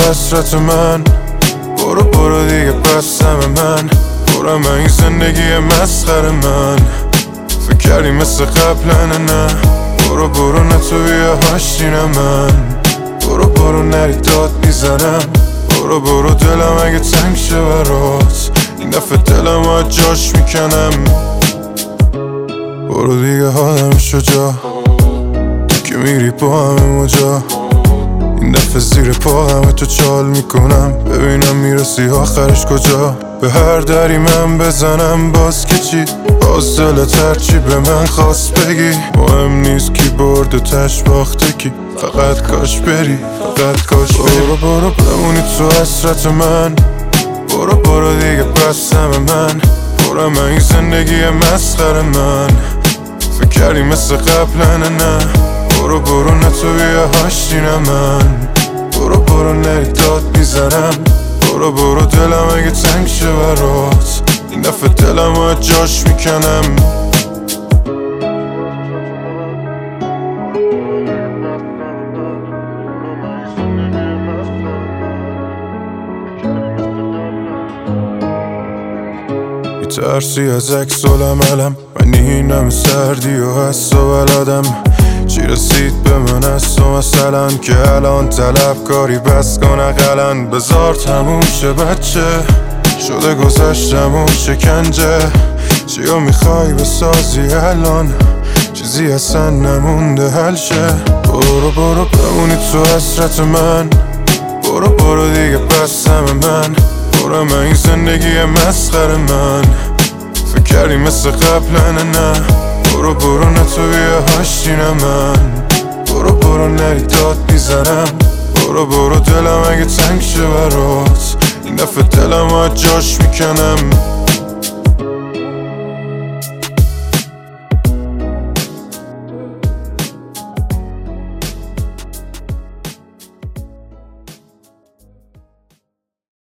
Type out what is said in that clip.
حسرت من. برو برو دیگه بس همه من، برم این زندگی مسخر من. فکر کردی مثل قبلنه نه، برو برو نه تو بیا هاشتی نه من. برو برو نری داد میزنم، برو برو دلم اگه تنگ شه برات، این دفعه دلم از جاش میکنم. برو دیگه حالم شجا که میری با همه مجا، این دفعه زیر پا همه تو چال میکنم، ببینم میرسی آخرش کجا. به هر دری من بزنم باز که چی، باز دلت هرچی به من خواست بگی. مهم نیست کی برد و تش باخته کی، فقط کاش بری، فقط کاش بری. برو برو بمونی تو حسرت من، برو برو دیگه بس همه من، برم این زندگی مسخر من. فکر کردی مثل قبلنه نه، برو برو نه تو بیا هاشتی نه من. برو برو نری داد میزنم، برو برو دلم اگه تنگ شه برات، این دفعه دلم از جاش میکنم. میترسی از عکس العملم، من این همه سردی و حس و بلدم. چی رسید به من از تو مثلا که الان طلبکاری بس کن اقلن. بذار تموم شه بچه، شده گذشتم و شکنجه. چیو میخوای بسازی الان، چیزی اصلا نمونده حل شه. برو برو بمونی تو حسرت من، برو برو دیگه بس همه من، برم این زندگی مسخر من. فکر کردی مثل قبلنه نه، برو برو نه تو بیا هاشتی نه من. برو برو نری داد میزنم، برو برو دلم اگه تنگ شه برات، این دفعه دلم از جاش میکنم.